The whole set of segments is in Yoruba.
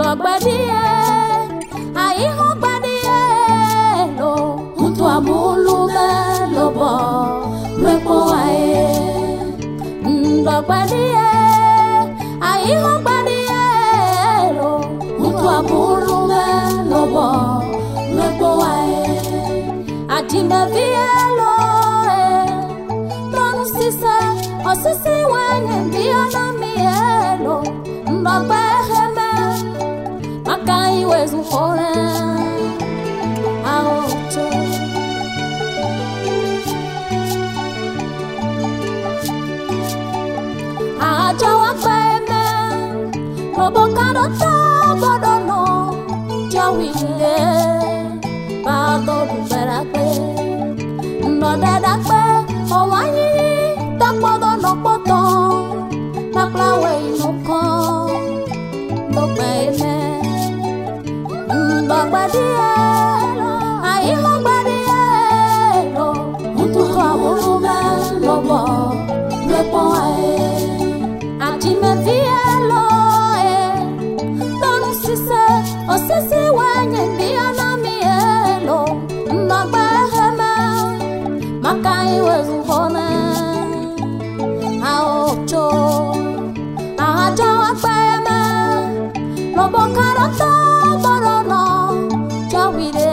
Ndogbadia, aiho badia, lo, untu amulume lobo, mwepo ae. Ndogbadia, aiho badia, lo, untu amulume lobo, mwepo ae. Ajime vielo, tonu sisa, osisi wenye mbiono mielo, Ndogbadia. Makai wezu kore aocho aja wakeme robokado to bodono jawile bato duberakwe ndodadakwe owanyi takpodo nopoto naklawe inoko Ndogbadia, Ndogbadia, aiho badia, lo, untu amulume lobo, mwepo ae. Ajime vielo, tonu sise, osisi wenye mbiono mielo, Ndogbadia, makai wezu kone, aocho, aja wakeme, Robokarato borono jawire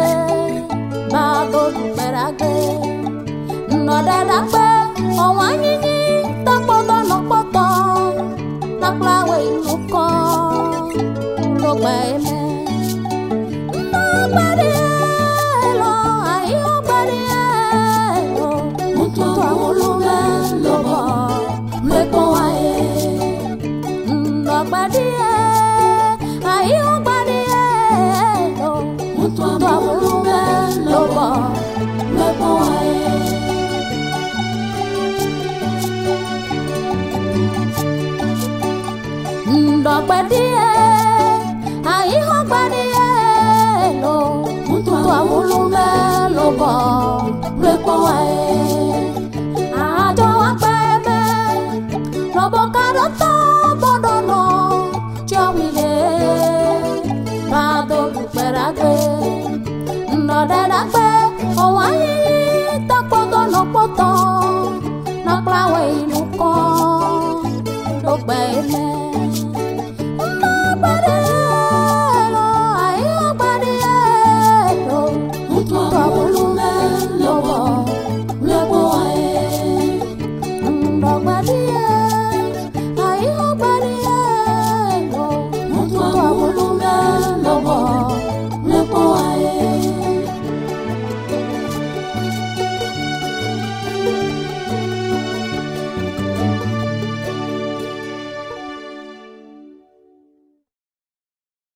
bago duberage ndodadakpe owanyinyi takpoto nopoto naklawe inuko Ndogbadia Ndogbadia lo aiho badia lo untu amulume lobo mwepo ae Ndogbadia aiho badia lo untu amulume lobo mwepo ae Ndogbadia aiho badia lo untu amulume lobo mwepo ae ajo wakeme robokado to bodono jawile bato duberage ndodadakpe owanyi takpoto nopoto naklawe inuko Ndogbadia Ndogbadia lo aiho badia lo untu amulume lobo mwepo ae Ndogbadia